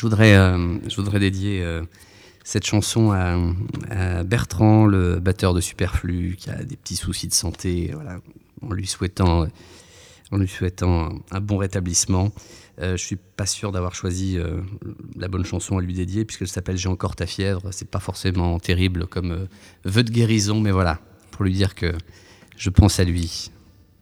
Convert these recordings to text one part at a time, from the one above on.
Je voudrais dédier cette chanson à Bertrand, le batteur de Superflu, qui a des petits soucis de santé, voilà, en lui souhaitant un bon rétablissement. Je suis pas sûr d'avoir choisi la bonne chanson à lui dédier, puisqu'elle s'appelle J'ai encore ta fièvre. C'est pas forcément terrible comme vœu de guérison, mais voilà, pour lui dire que je pense à lui.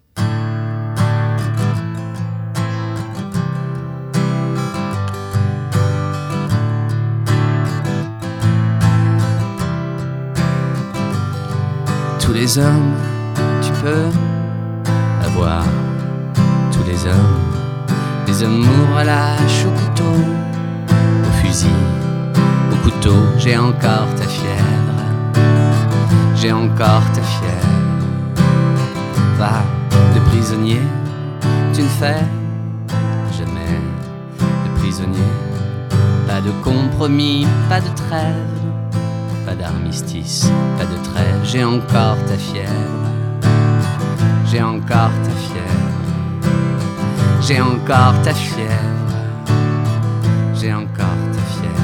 Tous les hommes, tu peux avoir tous les hommes, des amours à la hache, au couteau, au fusil, au couteau. J'ai encore ta fièvre, j'ai encore ta fièvre. Va de prisonnier, tu ne fais jamais de prisonnier. Pas de compromis, pas de trêve, pas d'armistice, pas de trêve. J'ai encore ta fièvre, j'ai encore ta fièvre, j'ai encore ta fièvre, j'ai encore ta fièvre.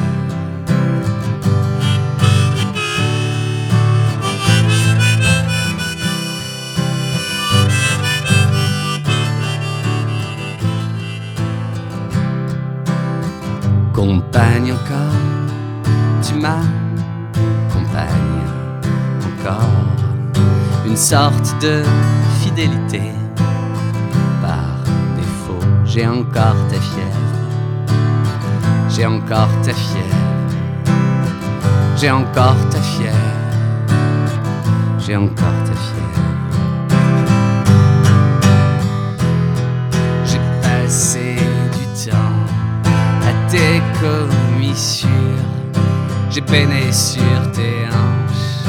Compagne encore, tu m'accompagnes encore, une sorte de fidélité par défaut. J'ai encore ta fièvre, j'ai encore ta fièvre, j'ai encore ta fièvre, j'ai encore ta fièvre. J'ai passé du temps à tes commissures, j'ai peiné sur tes hanches.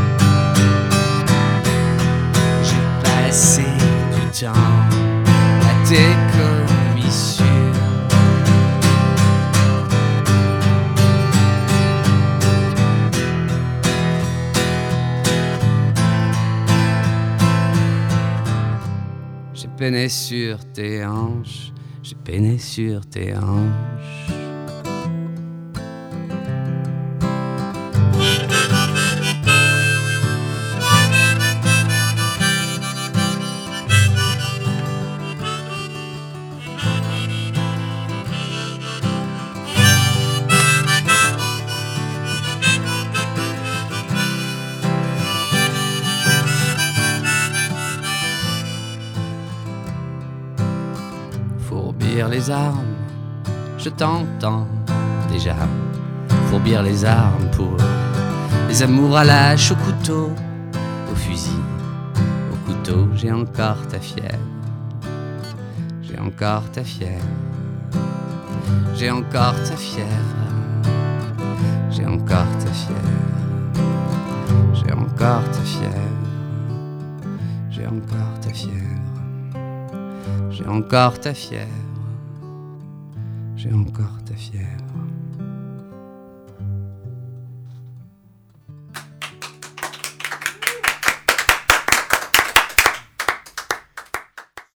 J'ai passé du temps à tes commissures. J'ai peiné sur tes hanches, j'ai peiné sur tes hanches. Fourbir les armes, je t'entends déjà. Fourbir les armes pour les amours à la hache, au couteau, au fusil, au couteau. J'ai encore ta fièvre, j'ai encore ta fièvre, j'ai encore ta fièvre, j'ai encore ta fièvre, j'ai encore ta fièvre, j'ai encore ta fièvre. J'ai encore ta fièvre, j'ai encore ta fièvre.